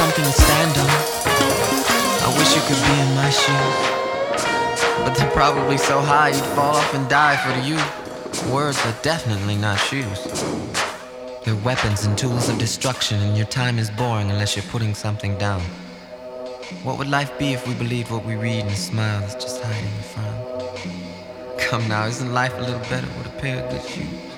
something to stand on. I wish you could be in my shoes, but they're probably so high you'd fall off and die for you. Words are definitely not shoes. They're weapons and tools of destruction, and your time is boring unless you're putting something down. What would life be if we believed what we read and a smile is just hiding in front? Come now, isn't life a little better with a pair of good shoes?